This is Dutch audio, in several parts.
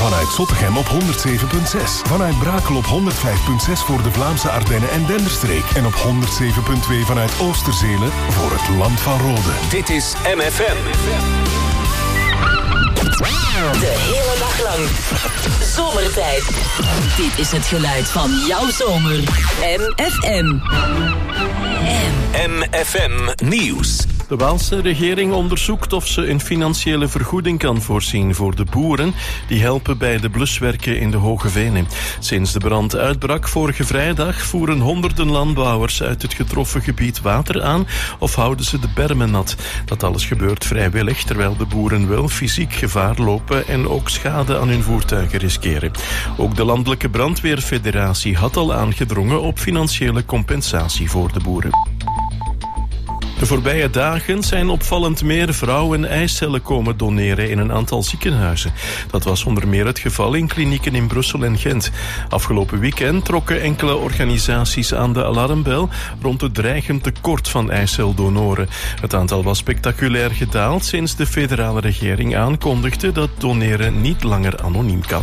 Vanuit Zottegem op 107.6. Vanuit Brakel op 105.6 voor de Vlaamse Ardennen en Denderstreek. En op 107.2 vanuit Oosterzele voor het Land van Rode. Dit is MFM. De hele dag lang. Zomertijd. Dit is het geluid van jouw zomer. MFM. MFM Nieuws. De Waalse regering onderzoekt of ze een financiële vergoeding kan voorzien voor de boeren die helpen bij de bluswerken in de Hoge Venen. Sinds de brand uitbrak vorige vrijdag voeren honderden landbouwers uit het getroffen gebied water aan of houden ze de bermen nat. Dat alles gebeurt vrijwillig, terwijl de boeren wel fysiek gevaar lopen en ook schade aan hun voertuigen riskeren. Ook de Landelijke Brandweerfederatie had al aangedrongen op financiële compensatie voor de boeren. De voorbije dagen zijn opvallend meer vrouwen eicellen komen doneren in een aantal ziekenhuizen. Dat was onder meer het geval in klinieken in Brussel en Gent. Afgelopen weekend trokken enkele organisaties aan de alarmbel rond het dreigend tekort van eiceldonoren. Het aantal was spectaculair gedaald sinds de federale regering aankondigde dat doneren niet langer anoniem kan.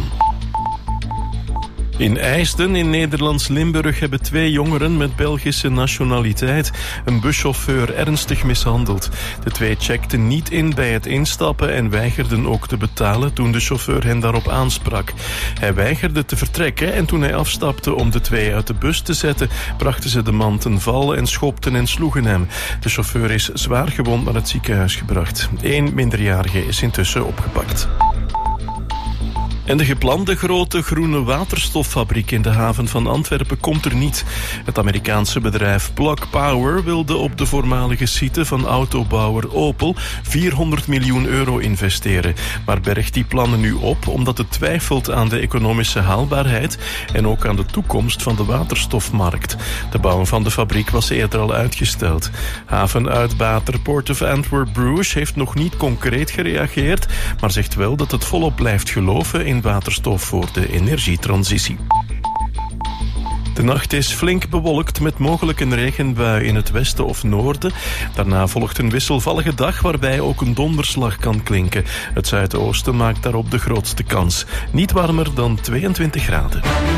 In IJsden in Nederlands Limburg hebben 2 jongeren met Belgische nationaliteit een buschauffeur ernstig mishandeld. De 2 checkten niet in bij het instappen en weigerden ook te betalen toen de chauffeur hen daarop aansprak. Hij weigerde te vertrekken en toen hij afstapte om de 2 uit de bus te zetten, brachten ze de man ten val en schopten en sloegen hem. De chauffeur is zwaar gewond naar het ziekenhuis gebracht. 1 minderjarige is intussen opgepakt. En de geplande grote groene waterstoffabriek in de haven van Antwerpen komt er niet. Het Amerikaanse bedrijf Plug Power wilde op de voormalige site van autobouwer Opel 400 miljoen euro investeren. Maar bergt die plannen nu op omdat het twijfelt aan de economische haalbaarheid en ook aan de toekomst van de waterstofmarkt. De bouw van de fabriek was eerder al uitgesteld. Havenuitbater Port of Antwerp Bruges heeft nog niet concreet gereageerd, maar zegt wel dat het volop blijft geloven in waterstof voor de energietransitie. De nacht is flink bewolkt met mogelijk een regenbui in het westen of noorden. Daarna volgt een wisselvallige dag waarbij ook een donderslag kan klinken. Het zuidoosten maakt daarop de grootste kans. Niet warmer dan 22 graden.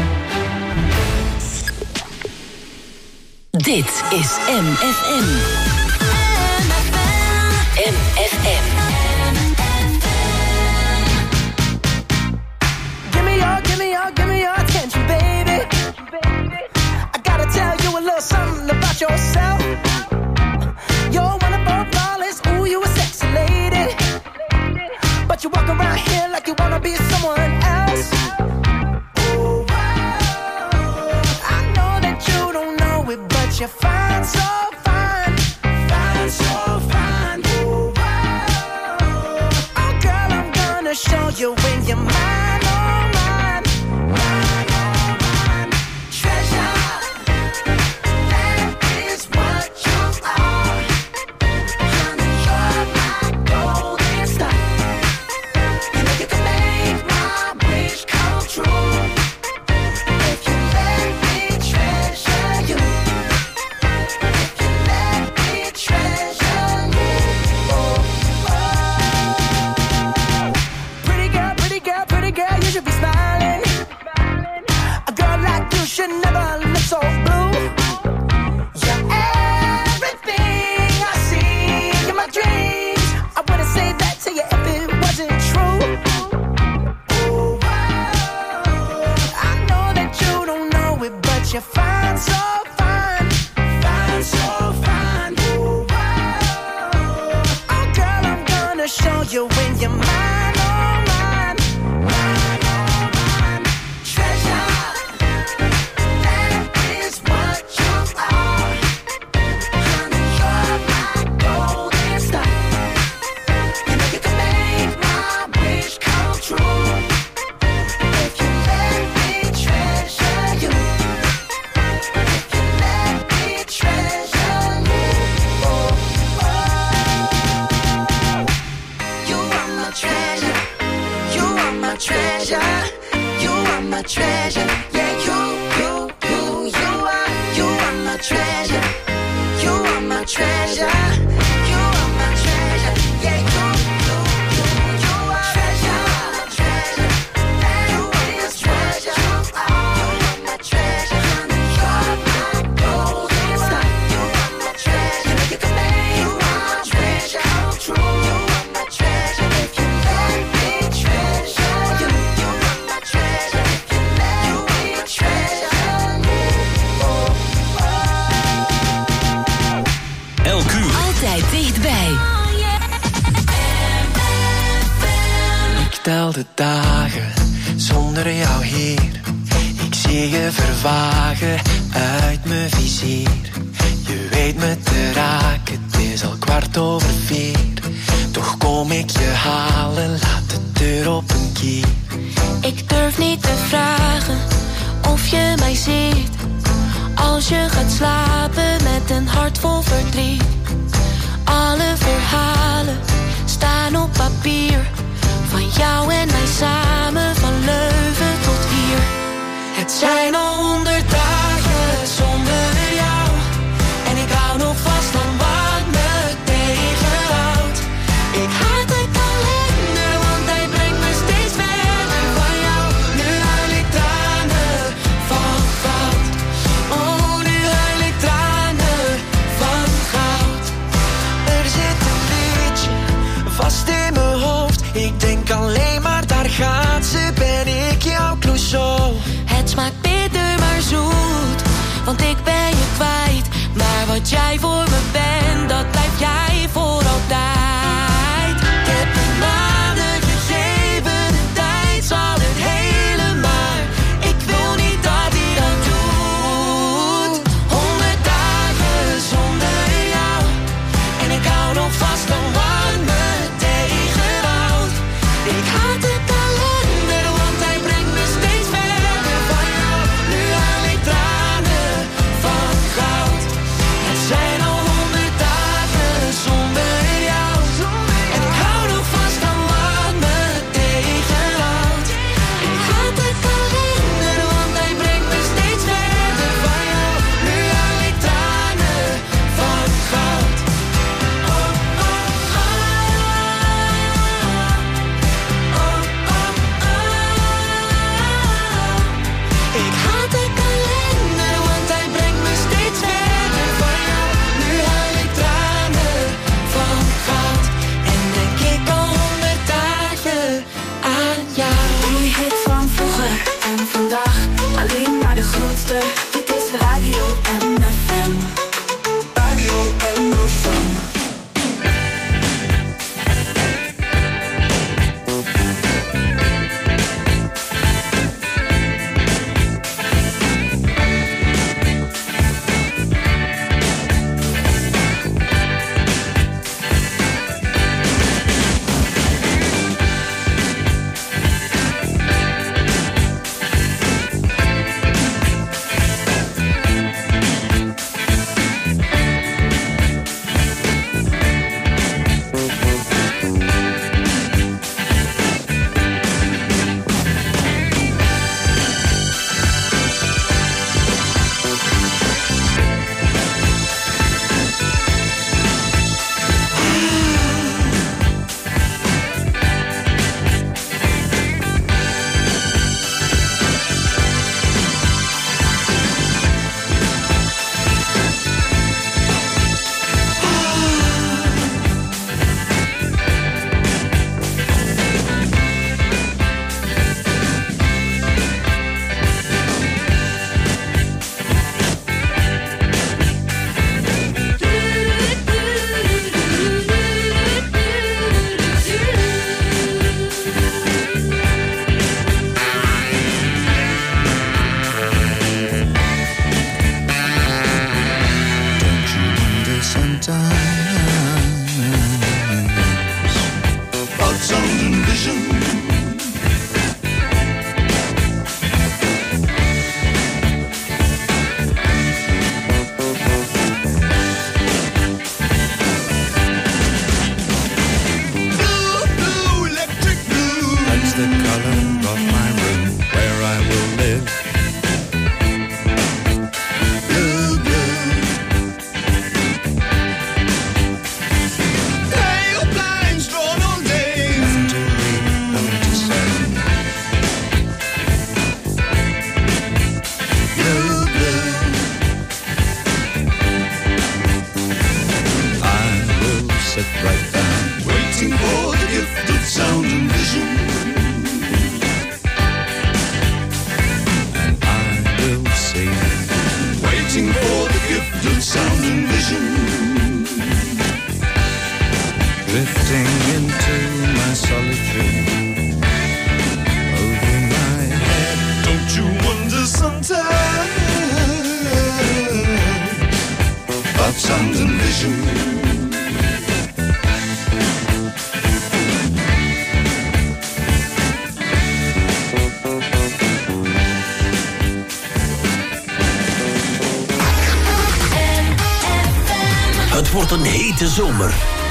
Dit is MFM. MFM. Give me your attention, baby. I gotta tell you a little something about yourself. You're one of our flawless, ooh, you a sexy lady. But you walk around here like you wanna be someone else. Ooh, I know that you don't know it, but you're fine, so fine. Fine, so fine. Ooh, oh, girl, I'm gonna show you when you're mine. Pretty tel de dagen zonder jou hier. Ik zie je vervagen uit mijn vizier. Je weet me te raken, het is al 4:15. Toch kom ik je halen, laat de deur op een kier. Ik durf niet te vragen of je mij ziet. Als je gaat slapen met een hart vol verdriet. Alle verhalen staan op papier. Van jou en mij samen, van Leuven tot hier. Het zijn al 100 dagen zonder jou. En ik hou nog vast aan wat me tegenhoudt. Ik haat de kalender, want hij brengt me steeds verder van jou. Nu huil ik tranen van goud. Oh, nu huil ik tranen van goud. Er zit een liedje vast in mijn hoofd. Ik denk alleen maar, daar gaat ze, ben ik jouw Clouseau. Het smaakt bitter maar zoet, want ik ben je kwijt. Maar wat jij voor me bent, dat blijf jij voor altijd. Ik heb een maanden gegeven, de tijd zal het hele maar. Ik wil niet dat hij dat doet. 100 dagen zonder jou. En ik hou nog vast aan wat me tegenhoudt. Ik haat de kalender, want hij brengt me steeds verder van jou. Nu huil ik tranen van goud. Het zijn al 100 dagen zonder jou. En ik hou nog vast aan wat me tegenhoudt. Ik haat de kalender, want hij brengt me steeds verder van jou. Nu huil ik tranen van goud. Oh, oh, oh. Ik haat de kalender, want hij brengt me steeds verder van jou. Nu huil ik tranen van goud. En denk ik al 100 dagen aan jou. Die hit van vroeger en vandaag, alleen maar de grootste. Dit is Radio MFM. Radio MFM. Drifting into my solitude. een hete zomer.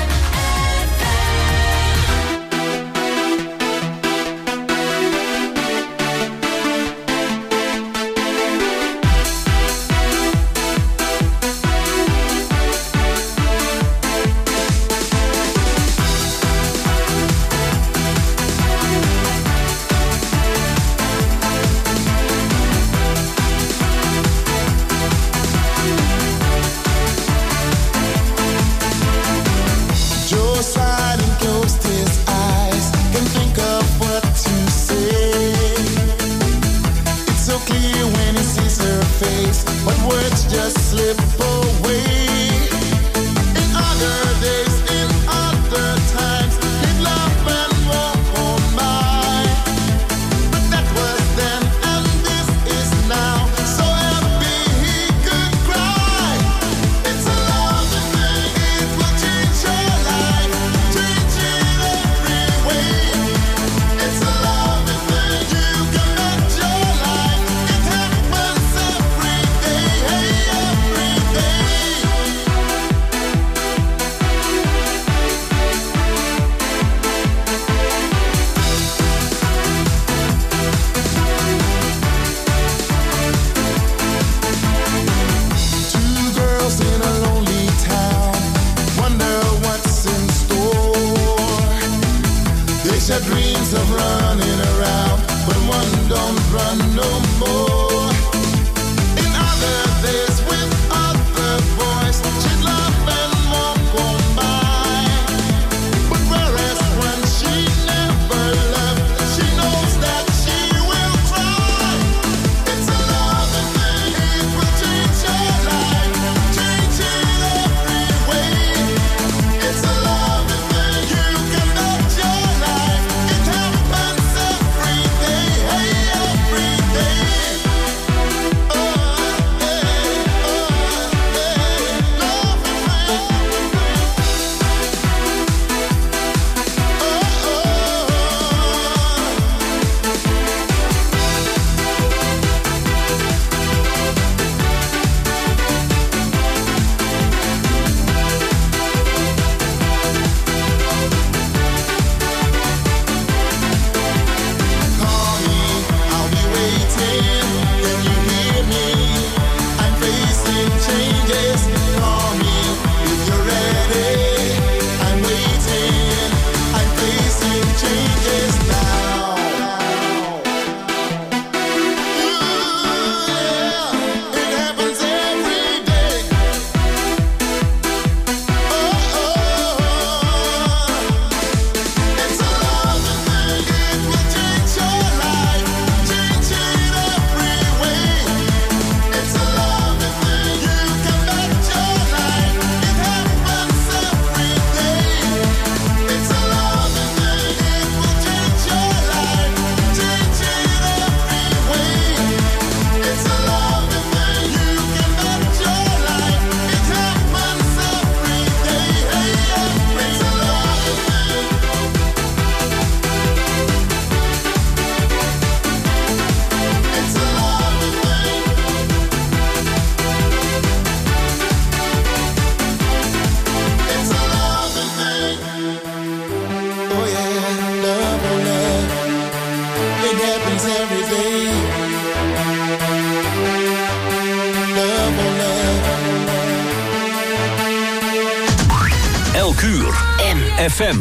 FM.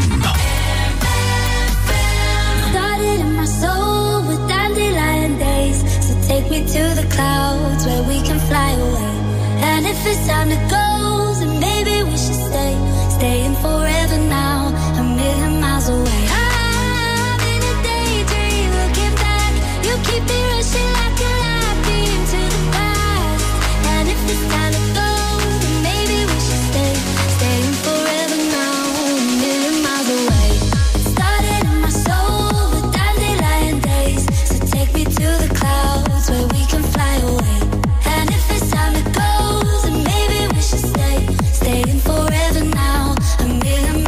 Started in my soul with dandelion days. So take me to the clouds where we can fly away. And if it's time to go, then maybe we should stay. Staying forever now, a million miles away. I'm in a daydream, looking back. You keep me rushing like a light beam to the past. And if it's time to go, then maybe we should stay. Staying forever now, a million miles away. It started in my soul with dandelion days. So take me to the clouds where we can fly away. And if it's time to go, then maybe we should stay. Staying forever now, a million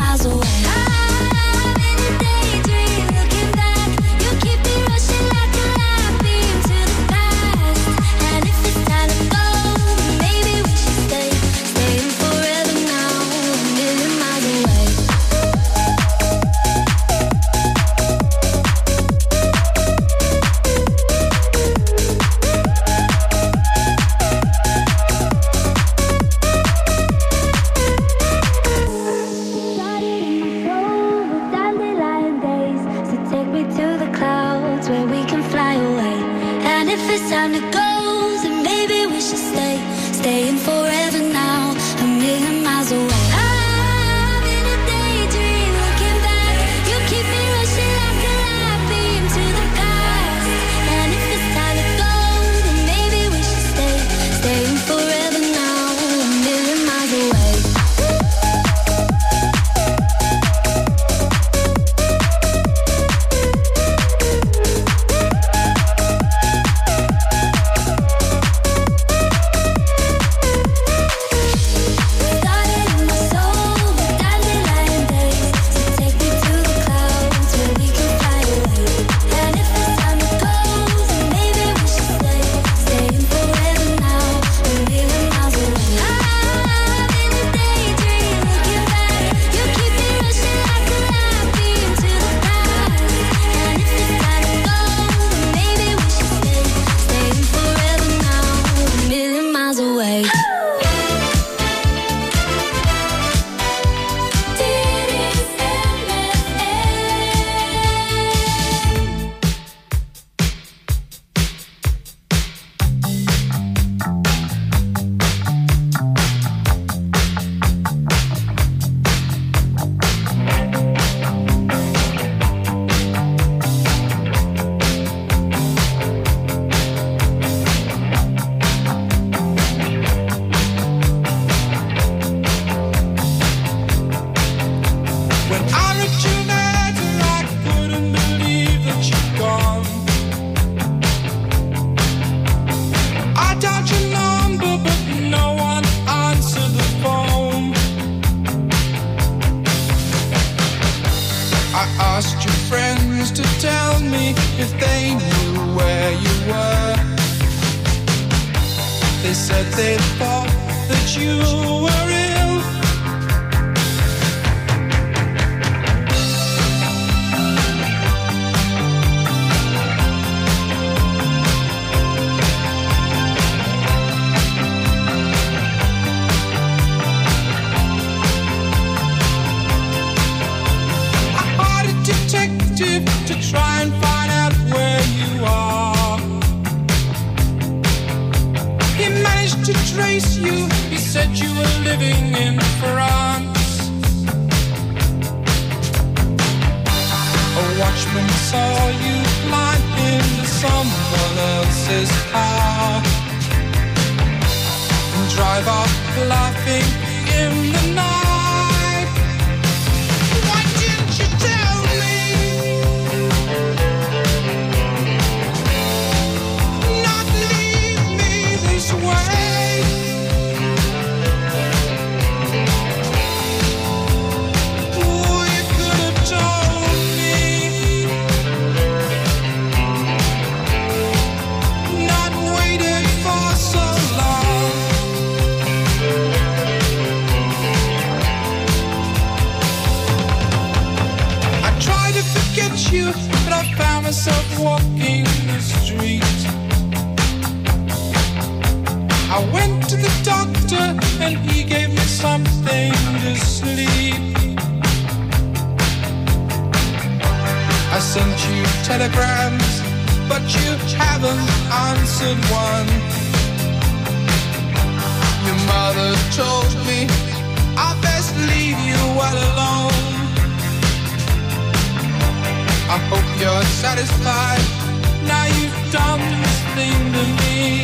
I asked your friends to tell me if they knew where you were. They said they thought that you were ill. To try and find out where you are. He managed to trace you. He said you were living in France. A watchman saw you climb into someone else's car and drive off laughing in the night. Why didn't you tell me? But I found myself walking the street. I went to the doctor and he gave me something to sleep. I sent you telegrams, but you haven't answered one. Your mother told me I best leave you all alone. I hope you're satisfied. Now you've done this thing to me.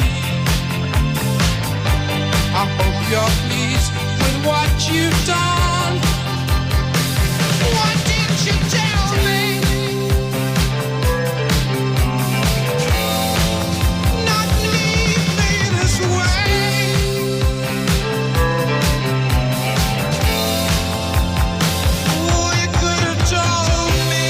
I hope you're pleased with what you've done. Why didn't you tell me? Not leave me this way. Oh, you could have told me.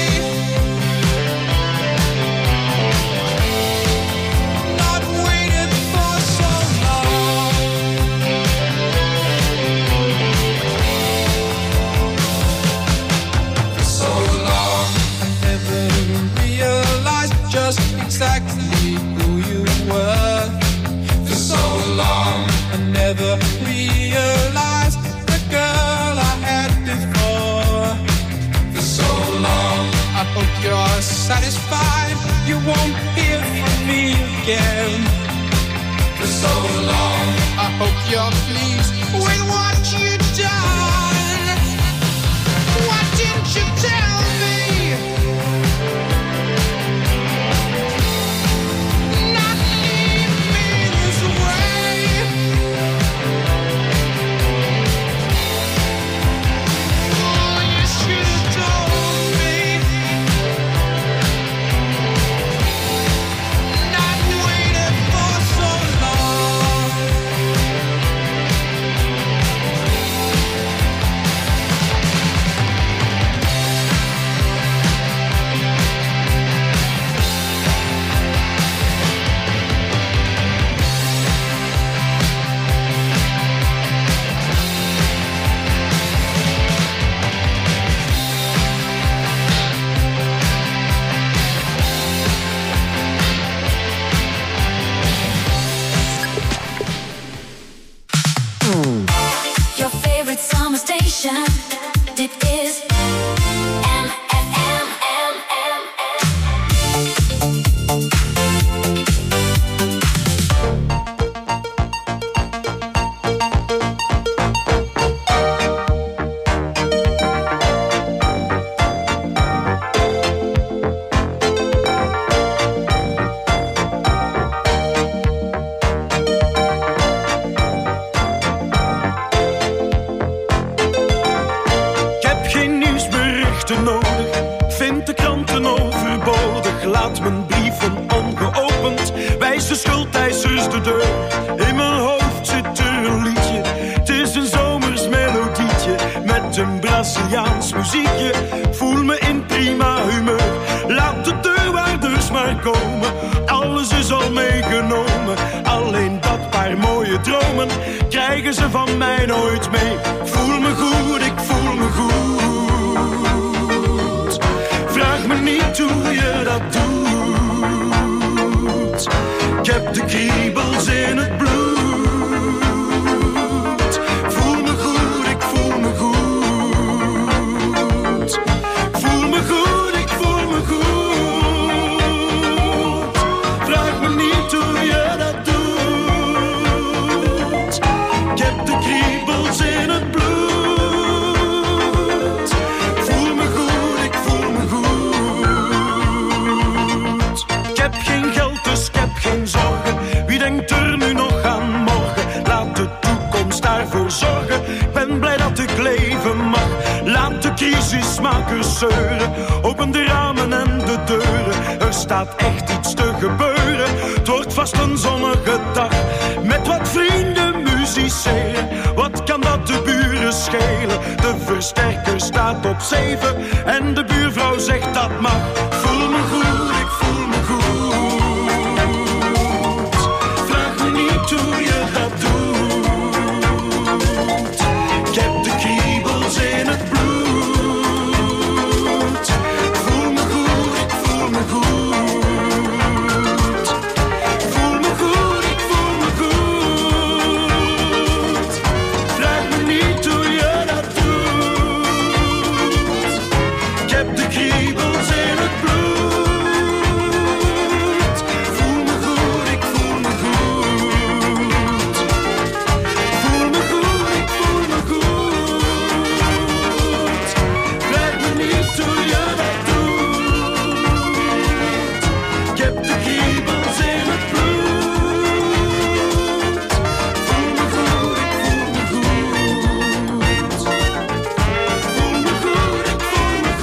Exactly who you were. For so long I never realized the girl I had before. For so long I hope you're satisfied. You won't hear from me again. For so long I hope you're pleased with what you've done. Why didn't you tell me? Dit is Braziliaans muziekje, voel me in dromen krijgen ze van mij nooit mee. Ik voel me goed, ik voel me goed. Vraag me niet hoe je dat doet. Ik heb de kriebels in het bloed. Voel me goed, ik voel me goed. Voel me goed, ik voel me goed. Vraag me niet hoe je dat doet. Ik heb de kriebels in het bloed. Voel me goed, ik voel me goed. Ik heb geen geld, dus ik heb geen zorgen. Wie denkt er nu nog aan morgen? Laat de toekomst daarvoor zorgen. Ik ben blij dat ik leven mag. Laat de crisismakers zeuren. Open de ramen en de deuren. Er staat echt iets te gebeuren. Het wordt vast een zonnige dag. Met wat vrienden musiceren. Wat kan dat de buren schelen? De versterker staat op 7. En de buurvrouw zegt dat mag. Voel me goed, ik voel me goed. Vraag me niet hoe je dat doet. Ik heb de kriebels in het bloed. Voel me goed, ik voel me goed. Voel me goed, ik voel me goed. Vraag me niet hoe je dat doet. Ik heb de kriebels in het bloed. Voel me goed, ik voel me goed. Voel me goed, ik voel me goed. Vraag me niet hoe je dat doet. Ik heb de kriebels in het bloed. Voel me goed, ik voel me goed. Voel me goed, ik voel me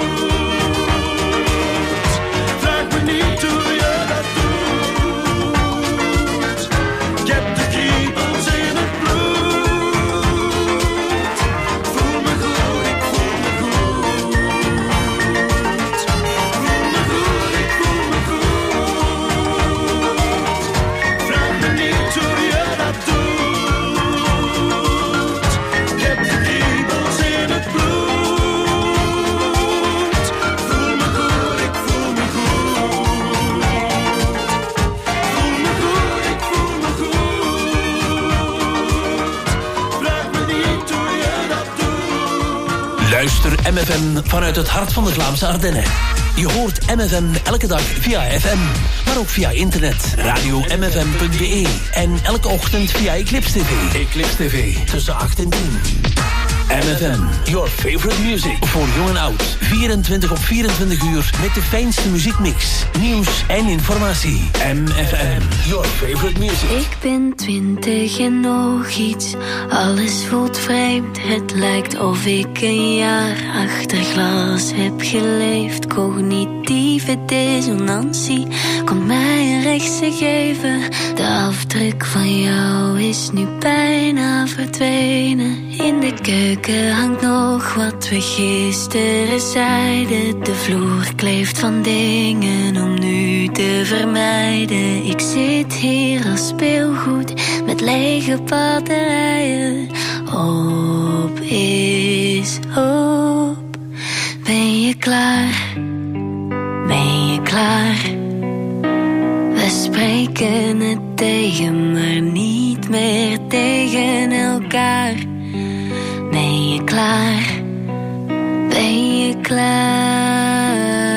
goed. Vraag me niet hoe je dat doet. Ik heb de kriebels in het bloed. Voel me goed, ik voel me goed. Voel me goed, ik voel me goed. Vraag me niet hoe je dat doet. Ik heb de kriebels in het bloed. Voel me goed, ik voel me goed. Voel me goed, ik voel me goed. Vraag me niet hoe je dat doet. Luister MFM vanuit het hart van de Vlaamse Ardennen. Je hoort MFM elke dag via FM, maar ook via internet. Radio-mfm.be en elke ochtend via Eclipse TV. Eclipse TV tussen 8 en 10. MFM, your favorite music. Voor jong en oud. 24 op 24 uur met de fijnste muziekmix. Nieuws en informatie. MFM, your favorite music. Ik ben 20 en nog iets. Alles voelt vreemd. Het lijkt of ik een jaar achter glas heb geleefd. Cognitieve dissonantie komt mij een rechtse geven. De afdruk van jou is nu bijna verdwenen. In de keuken hangt nog wat we gisteren zeiden. De vloer kleeft van dingen om nu te vermijden. Ik zit hier als speelgoed met lege batterijen. Op is op. Ben je klaar? Ben je klaar? We spreken het tegen, maar niet meer tegen elkaar. Ben je klaar? Ben je klaar?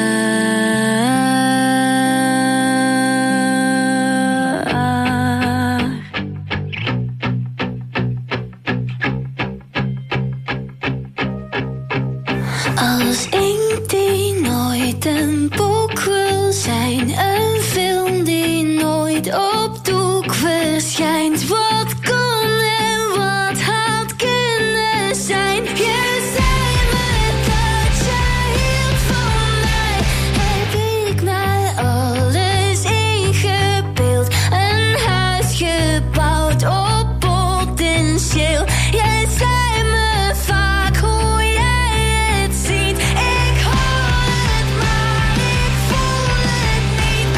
Als inkt die nooit een boek wil zijn, een film die nooit op doek verschijnt. Wat kon en wat had kunnen zijn? Je zei me dat jij hield van mij. Heb ik mij alles ingebeeld? Een huis gebouwd op potentieel. Jij zei me vaak hoe jij het ziet. Ik hoor het, maar ik voel het niet.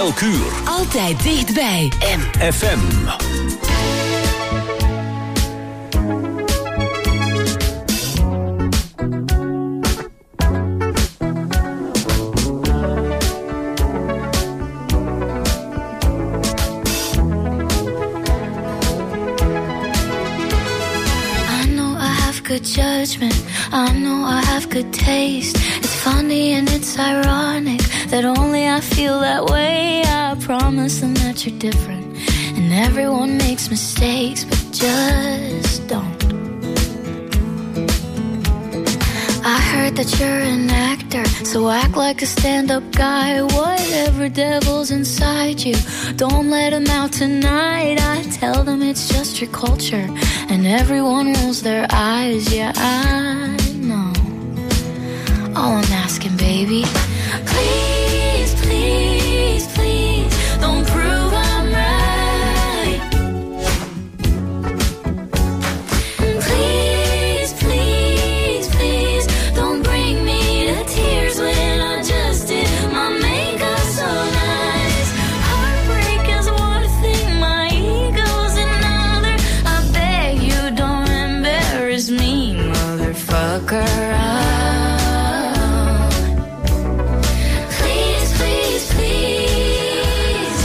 Elk uur. Altijd dichtbij. FM. Good judgment, I know I have good taste. It's funny and it's ironic that only I feel that way. I promise them that you're different, and everyone makes mistakes, but just don't. I heard that you're an actor, so act like a stand-up guy. Whatever devil's inside you, don't let him out tonight. I tell them it's just your culture, and everyone rolls their eyes. Yeah, I know. All I'm asking, baby, please, please, please, don't prove I'm right. Please, please, please, don't bring me to tears when I just did my makeup so nice. Heartbreak is one thing, my ego's another. I beg you don't embarrass me, motherfucker. Please, please, please.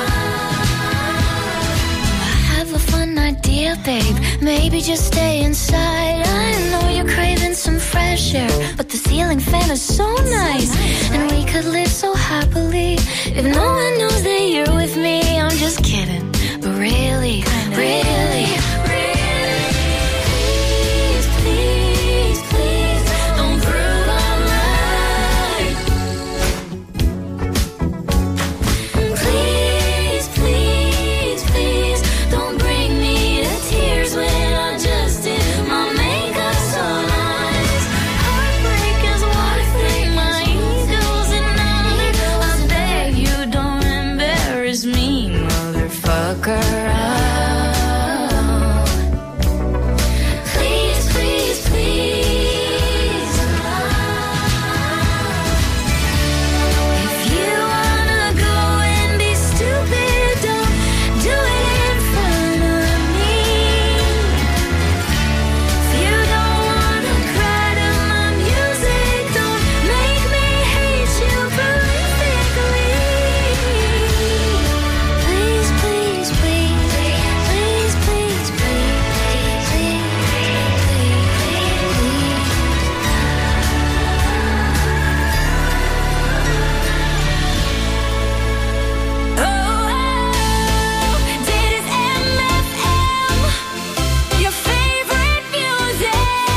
I have a fun idea, babe. Maybe just stay inside. I know you're craving some fresh air, but the ceiling fan is so nice, and we could live so happily if no one knows that you're with me. I'm just kidding, but really, really, really, please, please, please, don't prove I'm right. Please, please, please, don't bring me to tears when I just did my makeup so nice. Heartbreak is one thing, my ego's another. I beg you don't embarrass me, motherfucker. Please, please, please. If you wanna go and be stupid, don't do it in front of me. If you don't wanna cry to my music, don't make me hate you prolifically. Please, please, please, please, please, please, please, please. Oh, dit is MFM, your favorite music.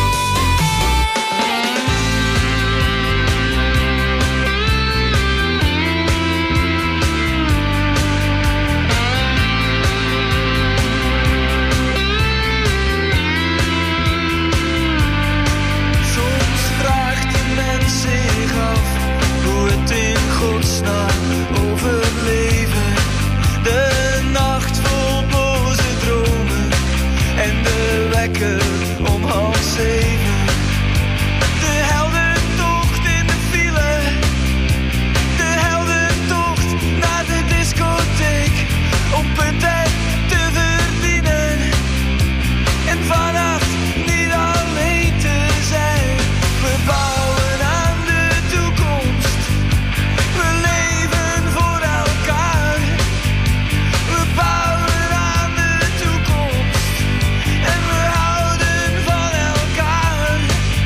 Soms vraagt de mens zich af hoe het in godsnaam overleven. De nacht vol boze dromen en de wekker om 6:30. De heldentocht in de file, de heldentocht naar de discotheek, om punten te verdienen en vannacht niet alleen te zijn. We bouwen aan de toekomst, we leven voor elkaar. We bouwen aan de toekomst en we houden van elkaar.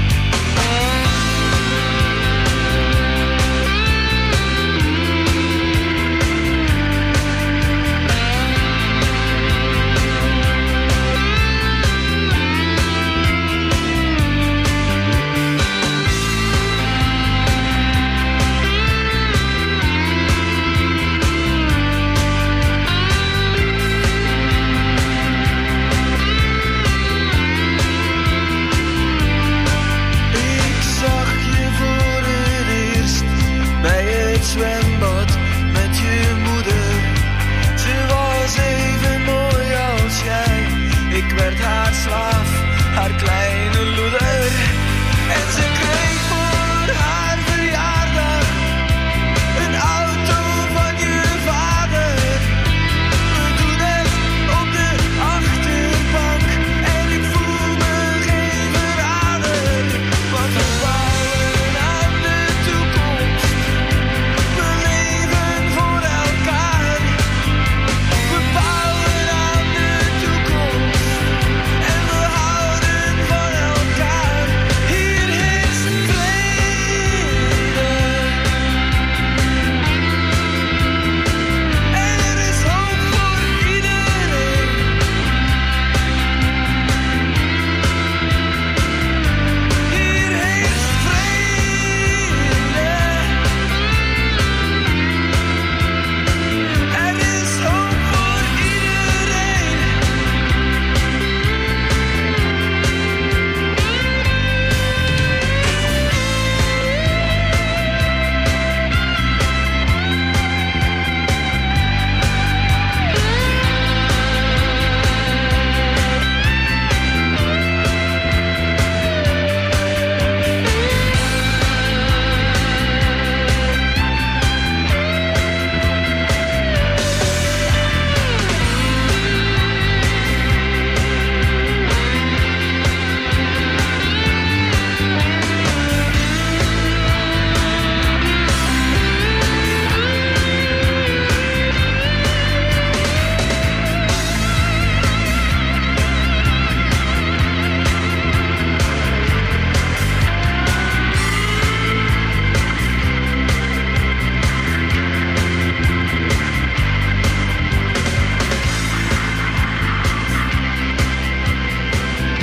Ik zag je voor het eerst bij het zwembad met je moeder. Ze was even mooi als jij. Ik werd haar slaaf, haar kleine loeder. En ze kreeg voor haar verjaardag een auto van je vader.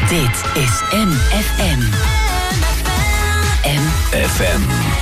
Dit is MFM. MFM.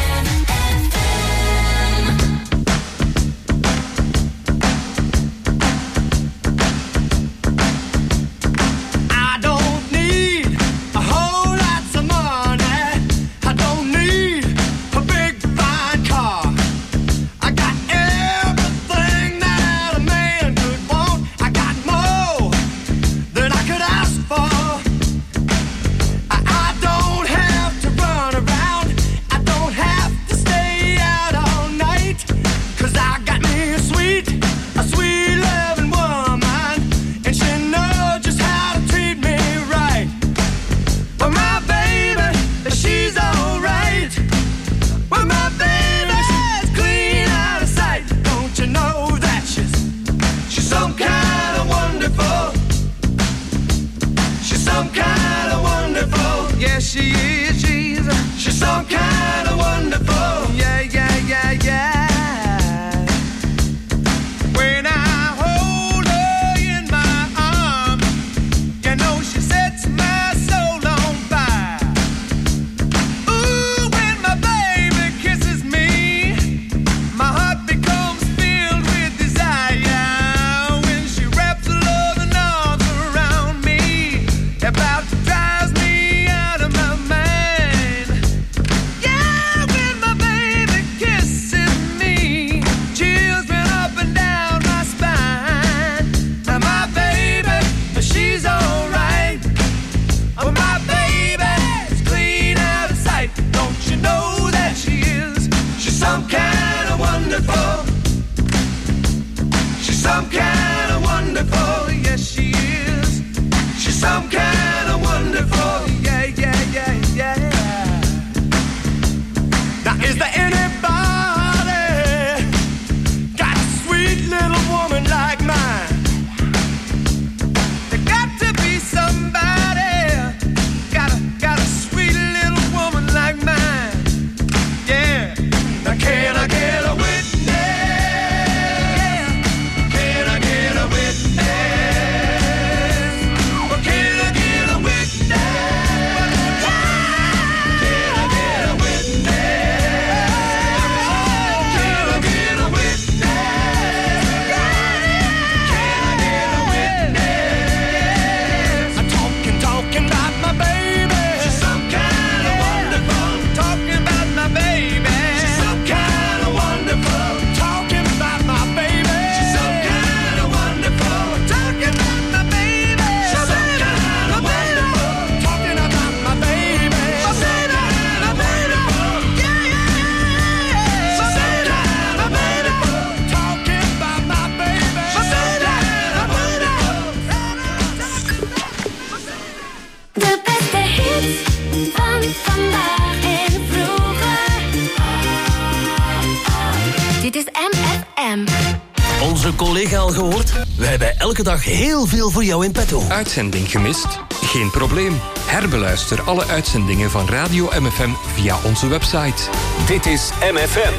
Elke dag heel veel voor jou in petto. Uitzending gemist? Geen probleem. Herbeluister alle uitzendingen van Radio MFM via onze website. Dit is MFM.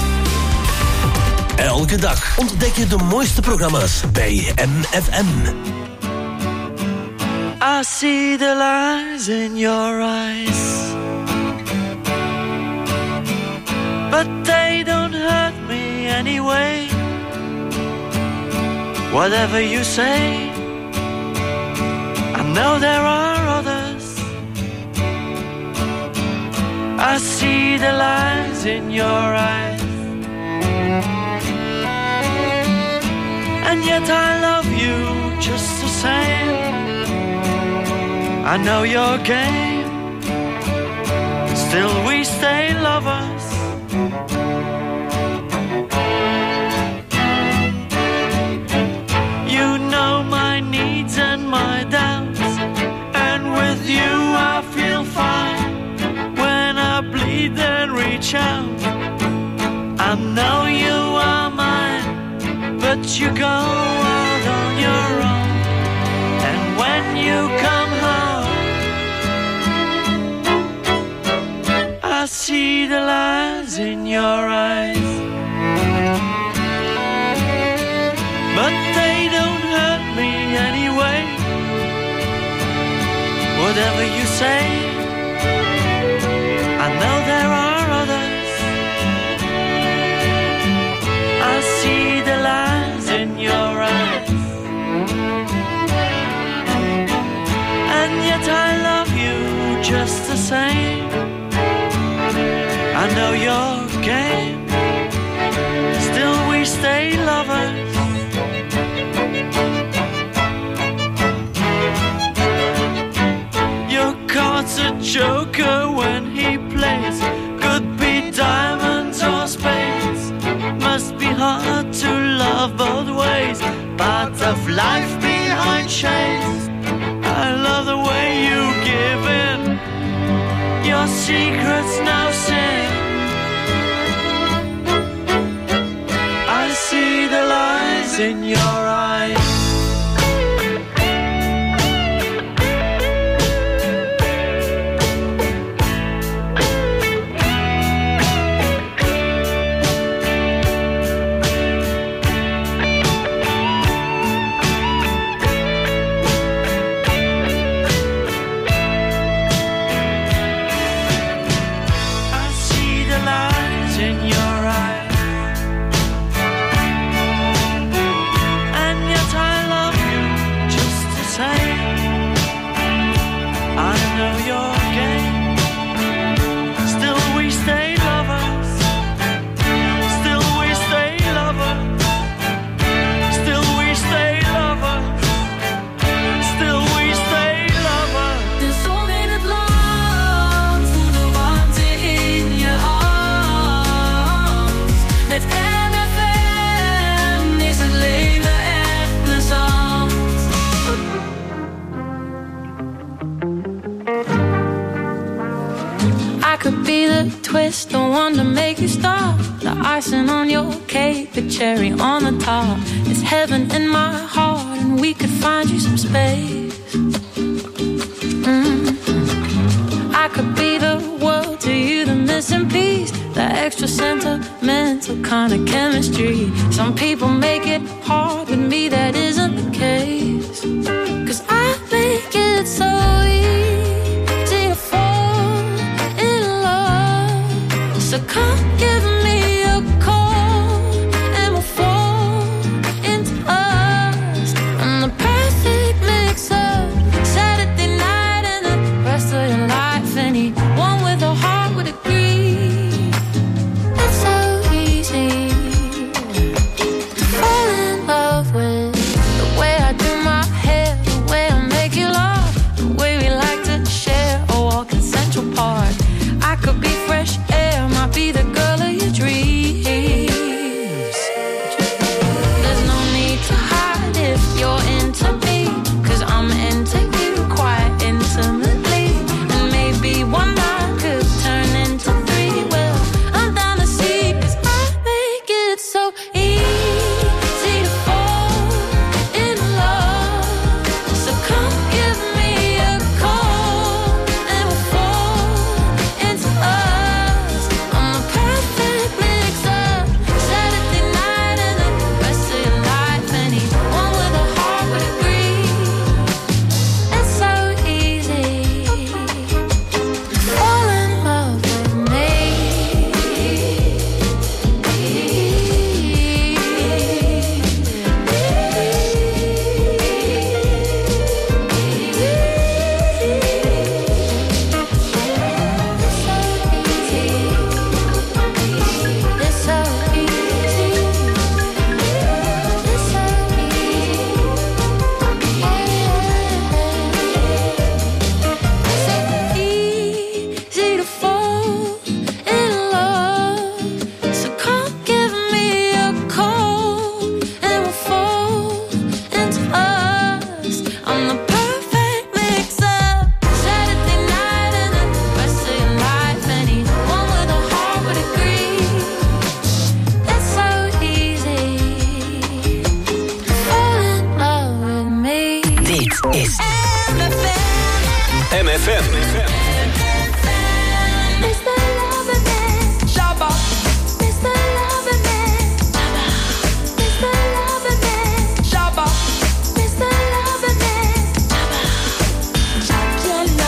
Elke dag ontdek je de mooiste programma's bij MFM. I see the lies in your eyes, but they don't hurt me anyway. Whatever you say, I know there are others. I see the lies in your eyes, and yet I love you just the same. I know your game, still we stay lovers. You know my needs and my doubts, and with you I feel fine. When I bleed then reach out, I know you are mine, but you go out on your own. And when you come home, I see the lies in your eyes, but they don't hurt me anyway. whatever you say. I know there are others. I see the lines in your eyes, and yet I love you just the same. I know your game, still we stay lovers. Your card's a joker when he plays. Could be diamonds or spades. Must be hard to love both ways. Part of life behind shades. I love the way you give in. Your secrets now sin. I see the lies in your eyes. The one to make you stop. The icing on your cake, the cherry on the top. It's heaven in my heart, and we could find you some space. I could be the world to you, the missing piece, the extra sentimental kind of chemistry. Some people make it hard, with me that isn't the case. 'Cause I make it so easy to fall in love. So come give me a call, and we'll fall into us. I'm the perfect mix-up, Saturday night and the rest of your life. Anyone with a heart would agree. It's so easy to fall in love with the way I do my hair, the way I make you laugh, the way we like to share a walk in Central Park. I could be fresh air, might be the girl of your dreams. There's no need to hide if you're into me, 'cause I'm into you quite intimately. And maybe one night could turn into three. Well, I'm down to see, 'cause I make it so easy to fall in love. So come give me a call, and we'll fall into us. I'm the perfect mix-up, Saturday night and the rest of your life. Anyone with a heart would agree. It's so easy to fall in love with me. It's so easy. It's so easy to fall in love. So come give me a call, and we'll fall into us. I'm the perfect mix-up, Saturday night and the rest of your life. Anyone with a heart would agree. It's so easy to fall in love with me. Dit is MFM. Mr. Loverman, Shabba. Mr. Loverman, Mr. Loverman, Shabba. Mr. Loverman, Shabba.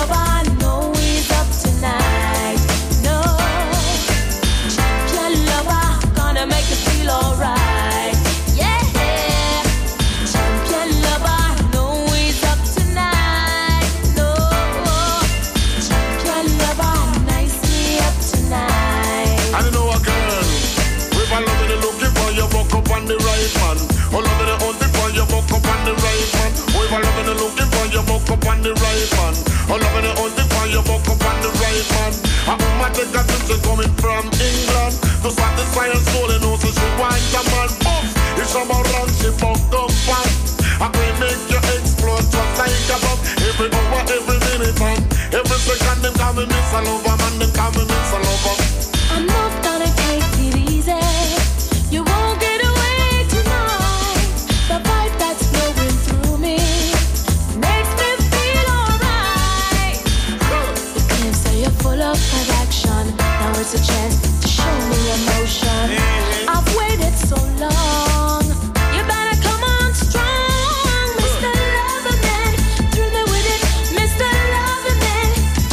If I loving and looking for you, buck up on the right man. I'm loving and hunting for you, buck up on the right man. A woman take a trip, she coming from England to satisfy her soul and also she wants a man. Boom, if someone runs, she buck up on. I can make you explode just like a bomb. Every hour, every minute, man. Every second, them call me Miss a Lover, man. Them call me Miss a Lover. I'm not gonna take it easy. You won't get away tonight. The vibe that's flowing through me makes me feel alright. You can't say you're full of action. Now it's a chance to show me emotion. I've waited so long. You better come on strong, Mr. Loverman. Thrill me with it, Mr. Loverman.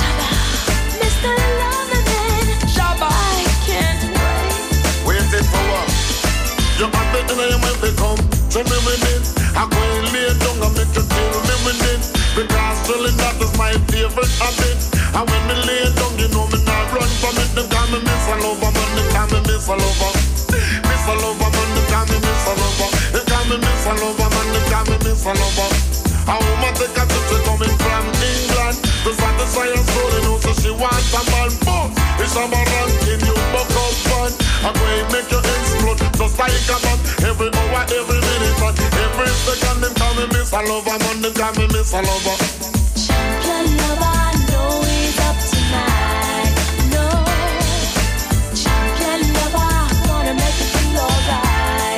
Mr. Loverman. I can't wait. Waiting for what? You have it and I might become. Tell me with it. I'm going to lay down and make you kill me with it. Because drilling that is my favorite habit. And when me lay down, you know me not run from it. Them call me Miss a Lover, man. Them call me Miss a Lover. Miss a Lover, man. Them call me Miss a Lover. They call me Miss a Lover, man. Them call me Miss a Lover. A woman take a trip, she coming from England to satisfy her soul and also she wants a man. Boom! It's a ranking, you buck up fun. I'm going to make you explode just like a bomb. Every hour, every minute, and every second, them call me Miss a Lover, man. Them call me Miss a Lover. Champion lover, I know he's up tonight. No, champion lover, gonna make you feel alright.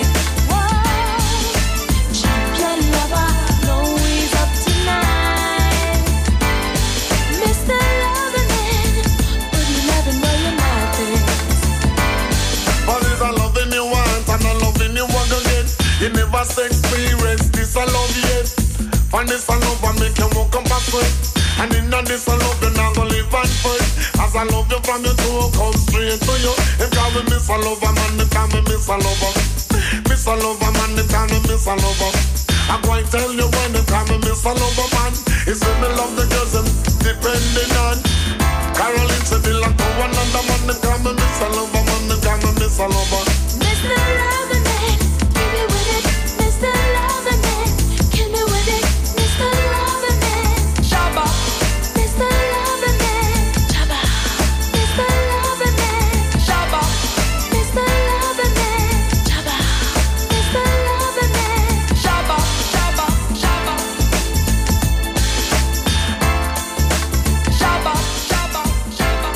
Whoa, champion lover, know he's up tonight. Mr. Loverman, but you never know your methods. But it's a loving you want and a loving you want again. You never experience this a love yet. And this a love and make you walk up a sweat. And in this a love you not gonna live and fight. As I love you from your toe, come straight to you. Them call me Miss a Lover, man. Them call me Miss a Lover. Miss a Lover, man. Them call me Miss a Lover. I'm going to tell you when they call me Miss a Lover, man. It's when me love the girls them depending on. Caroline said they like to one another, man. Them call me Miss a Lover, man. Them call me Miss a Lover. Mr. Loverman, give me with it, Mr. Loverman. Kill me with it, Mr. Loverman. Shabba, Mr. Loverman. Shabba, Mr. Loverman. Shabba, Mr. Loverman. Shabba, Mr. Loverman. Shabba, shabba, shabba. Shabba, shabba, shabba.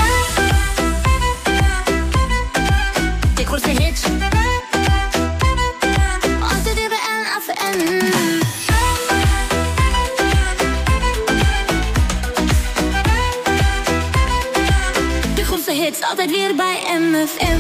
De grootste hits. Altijd weer bij MFM. De grootste hits, altijd weer bij MFM.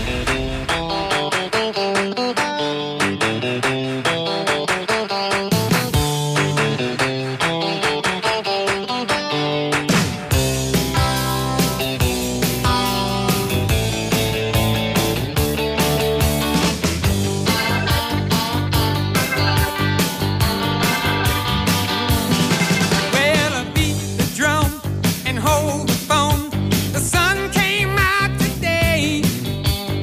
Well, I beat the drum and hold the phone. The sun came out today.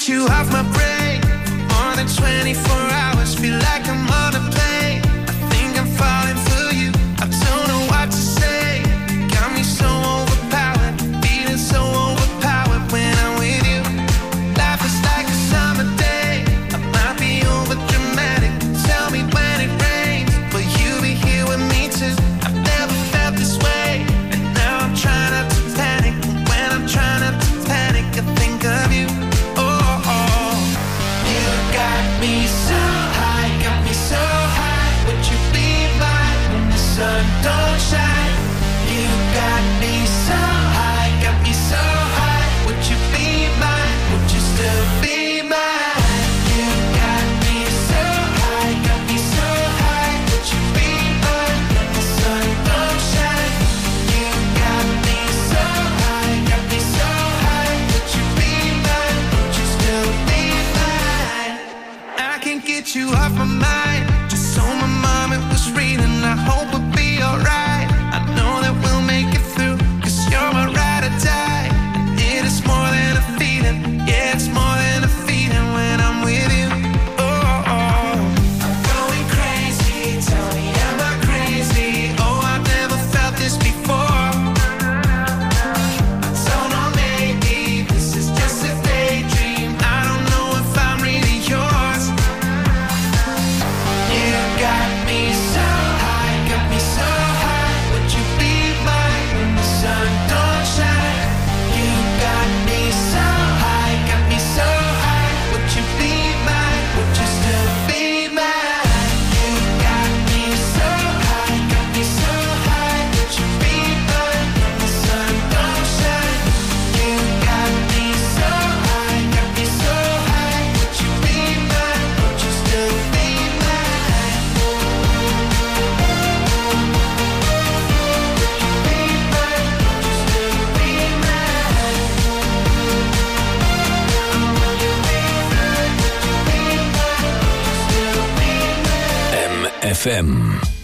you off my brain. More than 24 hours, feel like I'm on a plane. I think I'm falling for you, I don't know what to say. Got me so overpowered, feeling so overpowered when I'm with you. Life is like a summer day, I might be over dramatic. Tell me when it rains, will you be here with me too? I've never felt this way, and now I'm trying not to panic. When I'm trying not to panic, I think of you. Sun don't shine. You got me so high, got me so high. Would you be mine? Would you still be mine? You got me so high, got me so high. Would you be mine? When the sun don't shine. You got me so high, got me so high. Would you be mine? Would you still be mine? I can't get you off my mind. Just so my mom it was reading. I hope alright, I know that we'll make it through, 'cause you're my ride or die. And it is more than a feeling, yeah, it's more than a feeling when I'm with you. Oh, oh. I'm going crazy, tell me am I crazy? Oh, I've never felt this before. I don't know, maybe this is just a daydream. I don't know if I'm really yours. You got me so high, got me so high. Would you be mine when the sun don't shine? You got me so high, got me so high. Would you be mine? Would you still be mine? You got me so high, got me so high. Would you be mine when the sun don't shine? You got me so high, got me so high. Would you be mine? Would you still be mine? MFM.